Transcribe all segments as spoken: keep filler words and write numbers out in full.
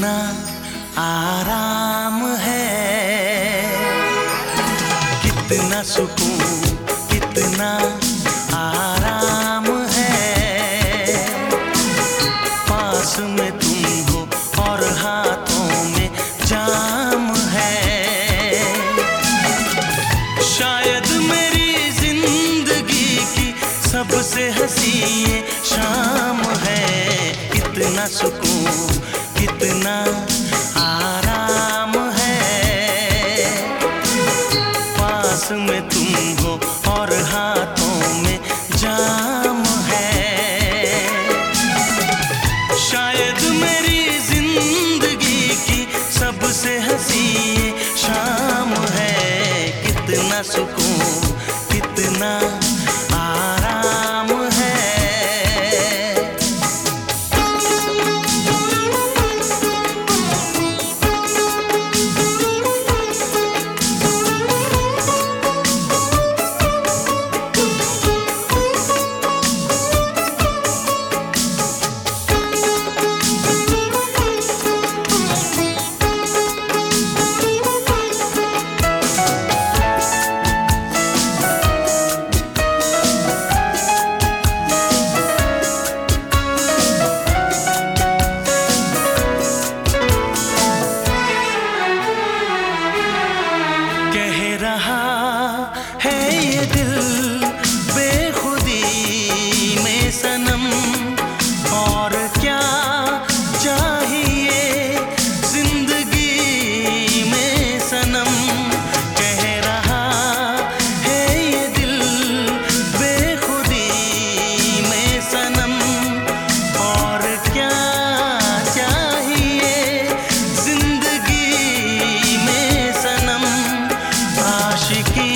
कितना आराम है, कितना सुकून, कितना आराम है। पास में तुम हो और हाथों में जाम है। शायद मेरी जिंदगी की सबसे हंसी ये शाम है। कितना सुकून, कितना आराम है। पास में तुम हो और हाथों में जाम है। शायद मेरी जिंदगी की सबसे हंसी ये शाम है। कितना सुकून, कितना आराम है। है ये दिल बेखुदी में सनम, और क्या चाहिए जिंदगी में सनम। कह रहा है ये दिल बेखुदी में सनम, और क्या चाहिए जिंदगी में सनम। आशिकी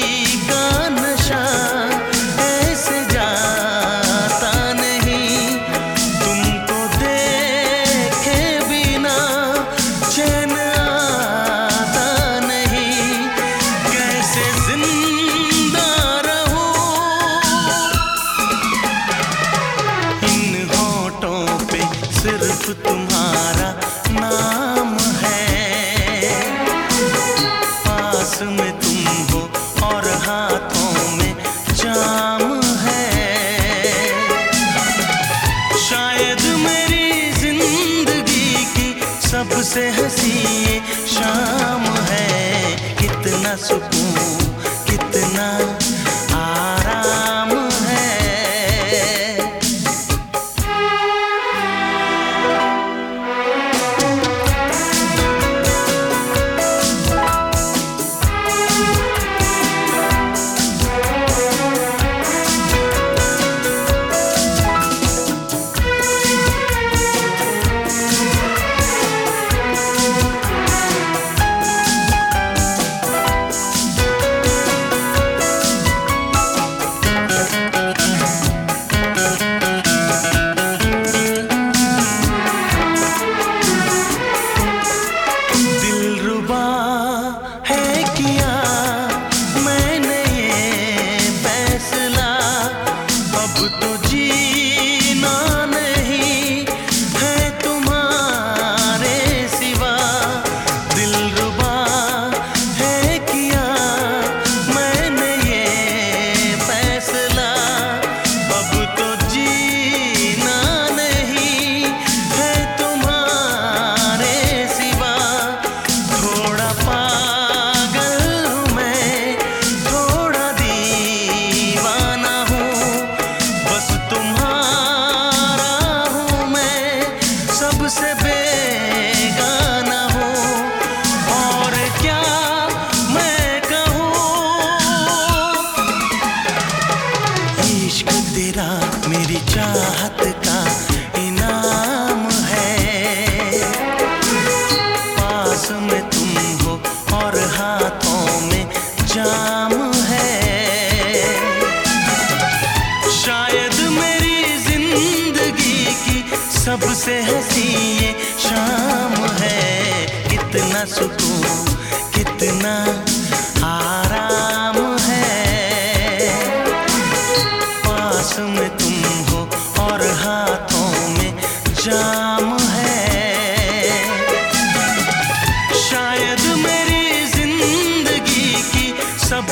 सिर्फ तुम्हारा नाम है। पास में तुम हो और हाथों में जाम है। शायद मेरी जिंदगी की सबसे हंसी ये शाम है। कितना सुकून, कितना आराम है। सबसे बेगाना हो, और क्या मैं कहूँ। इश्क तेरा मेरी चाहत का इनाम है। पास में तुम हो और हाथों में जाम है। शायद मेरी जिंदगी की सबसे हंसी ये शाम है। कितना सुकून, कितना आराम है। पास में तुम हो और हाथों में जाम है।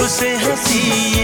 से हंसी